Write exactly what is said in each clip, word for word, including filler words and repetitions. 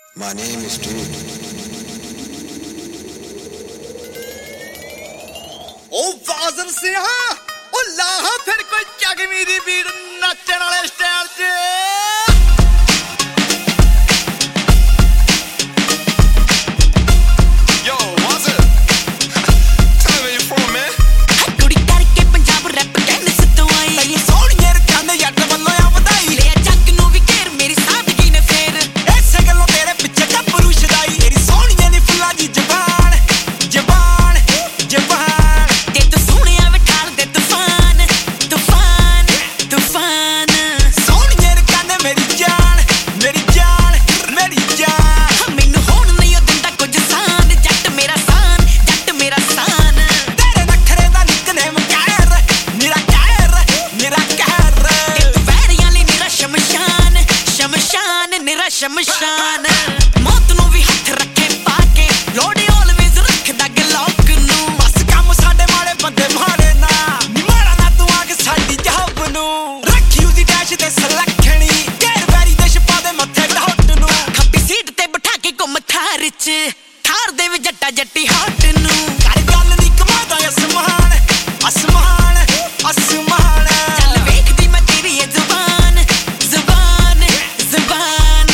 My name is Dude. ओ बाज़र सिंह ओ लाहा फिर कोई जगमी दी बीड़ नचण वाले स्टाइल च शमशान मौत नूं भी हथ रखे पाके लोड़ी ऑलवेज रखदा गलॉक नूं बस काम साडे माड़े बंदे माड़े ना नी माड़ा ना तू आके साडी जहाब नूं रखी उदी डैश ते सलखणी गैर वैरी देश पा दे मथे डॉट नूं खप्पी सीट ते बिठा के घुम थार च थार दे वी जट्टा जट्टी हॉट नूं कर गल नी कमादा असमान असमान असमान चल वेखदी मैं तेरी ये जुबान जुबान जुबान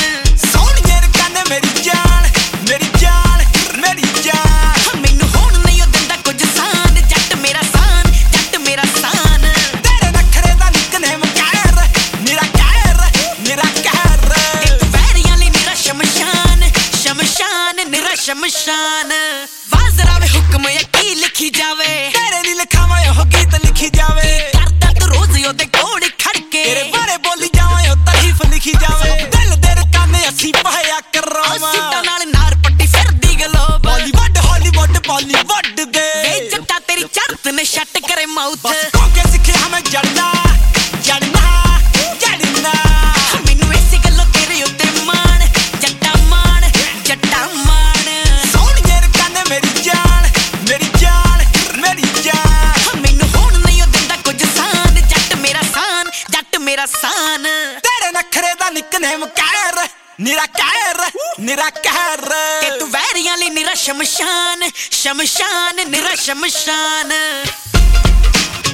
शमशान वाजरा वे हुक्म या की लिखी जावे तेरे नी लिखावा यो गीत लिखी जावे करदा तो रोज यो दे कोड़े खड़के तेरे बारे बोली जावा यो तारीफ लिखी जावे दिल दे काने असी पाया करावा सीटा नाल नार पट्टी फिरदी गलोब बॉलीवुड हॉलीवुड बॉलीवुड दे ए जट्टा तेरी चरत ने शट करे माउथ बस कोके सिखे हमें जड़ना जड़ना जड़ना मेनू ऐसी गल्लो तेरे उत्ते मान जट्टा मान जट्टा मान सान तेरे नखरे दा निकनेम कहर निरा कहर निरा कहर के तू वैरियां ली निरा शमशान शमशान निरा शमशान